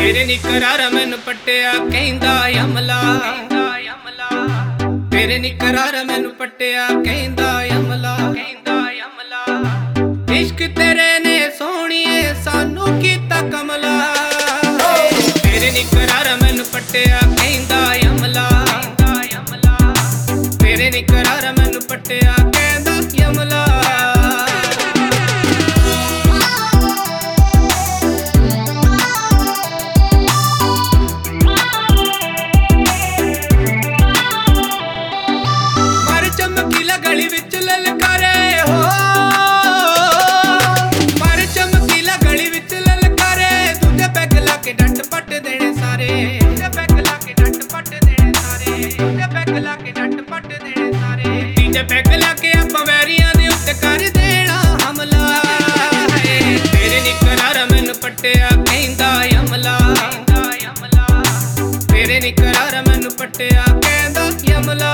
तेरे नी करारा मैनू पट्टिया कहंदा अमला, तेरे नी करारा मैनू पट्टिया कहंदा अमला। इश्क तेरे ने सोहणीए सानू कीता कमला, तेरे नी करारा मैनू पट्टिया कहंदा अमला, तेरे नी करारा मैनू पट्टिया कहंदा अमला। गली विच ललकारे हो मार चमकीला, गली विच ललकारे। दूजे पैग ला के डंड पट देने सारे, दूजे पैग ला के डंड पट देने सारे, दूजे पैग ला के डंड पट देने सारे। तीजे पैग ला के आपां वैरियां दे उत्ते कर देना हमला। तेरे नी करारा मैनू पट्टिया कहंदा अमला, तेरे नी करारा मैनू पट्टिया कहंदा अमला।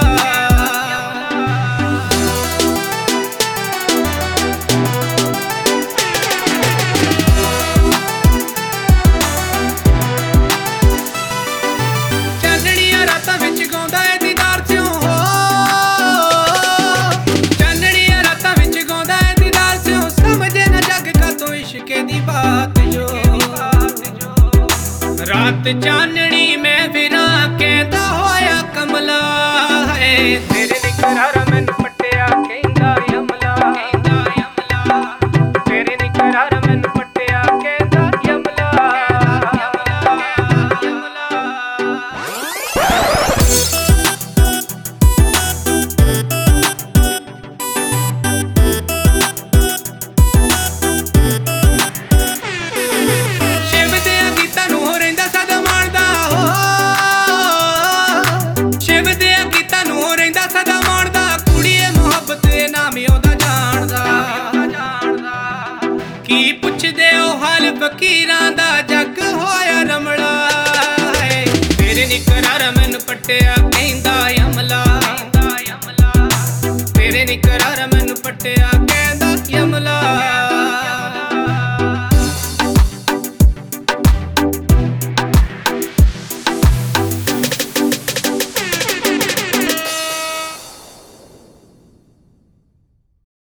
रात चाननी में फिरा कहता होया कमला है। तेरे नी करारा मैनू पट्टिया कहंदा अमला, तेरे नी करारा मैनू पट्टिया कहंदा अमला। की पुछदे ओ हाल फकीरां दा जग होया रमड़ा है। तेरे नी करारा मैनू पट्टिया कहंदा अमला, तेरे नी करारा मैनू पट्टिया